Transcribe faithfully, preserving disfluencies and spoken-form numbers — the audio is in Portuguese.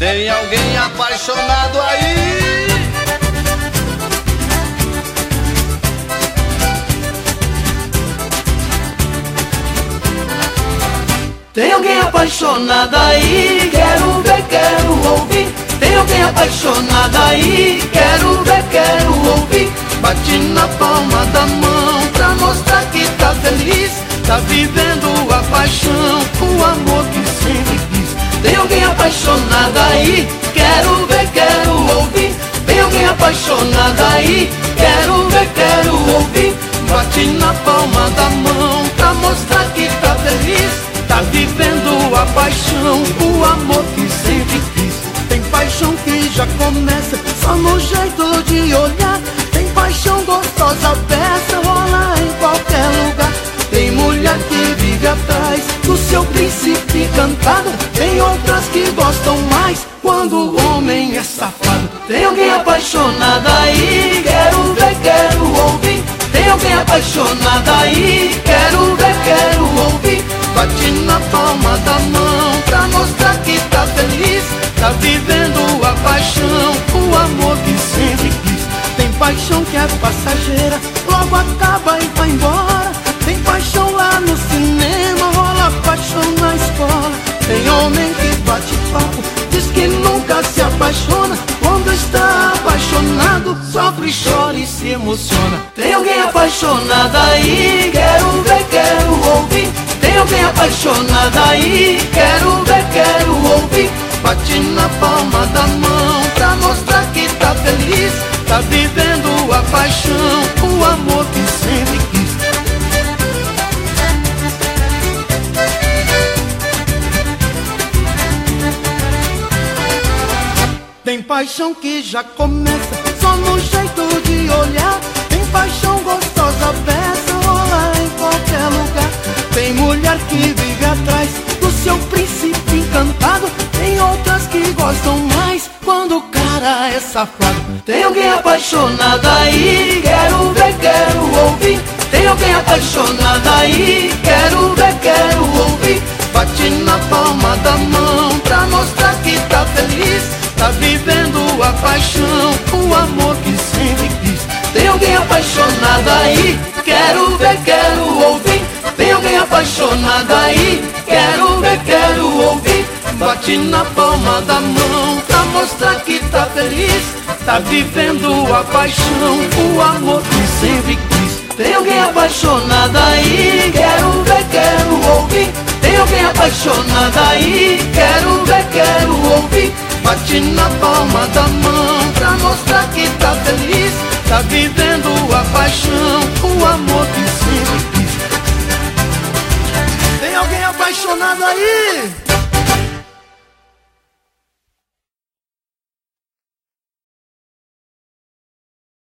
Tem alguém apaixonado aí? Tem alguém apaixonado aí? Quero ver, quero ouvir. Tem alguém apaixonado aí? Quero ver, quero ouvir. Bate na palma da mão pra mostrar que tá feliz. Tá vivendo a paixão, o amor que sempre quis. Tem alguém apaixonado aí? Quero ver, quero ouvir. Tem alguém apaixonado aí? Quero ver, quero ouvir. Bate na palma da mão pra mostrar que tá feliz. Tá vivendo a paixão, o amor que sempre quis. Tem paixão que já começa só no jeito de olhar. Tem paixão gostosa, peça, rola em qualquer lugar. Tem mulher que vive atrás do seu príncipe encantado. Tem outras que gostam mais quando o homem é safado. Tem alguém apaixonado aí? Quero ver, quero ouvir. Tem alguém apaixonado aí? Quero ver, quero ouvir. Bate na palma da mão pra mostrar que tá feliz. Tá vivendo a paixão, o amor que sempre quis. Tem paixão que é passageira, logo acaba e vai embora. Tem paixão lá no cinema, rola paixão na escola. Tem homem que bate papo, diz que nunca se apaixona. Quando está apaixonado, sofre, chora e se emociona. Tem alguém apaixonado aí? Quero ver, quero ouvir. Tem alguém apaixonado aí? Quero ver, quero ouvir. Bate na palma da mão pra mostrar que tá feliz. Tá vivendo a paixão, o amor que sempre quis. Tem paixão que já começa só no jeito de olhar. Tem paixão gostosa, peça, rola em qualquer lugar. Tem mulher que vive atrás do seu príncipe encantado. Tem outras que gostam mais quando o cara é safado. Tem alguém apaixonado aí? Quero ver, quero ouvir. Tem alguém apaixonado aí? Quero ver, quero ouvir. Bate na palma da mão pra mostrar que tá feliz. Tá vivendo a paixão, o amor que sempre quis. Tem alguém apaixonado aí? Quero ver, quero ouvir. Tem alguém apaixonado aí? Quero ver, quero ouvir. Bate na palma da mão pra mostrar que tá feliz. Tá vivendo a paixão, o amor que sempre quis. Tem alguém apaixonado aí? Quero ver, quero ouvir. Tem alguém apaixonado aí? Quero ver, quero ouvir. Bate na palma da mão pra mostrar que tá feliz. Tá vivendo a paixão, o amor que sempre quis. Tem alguém apaixonado aí?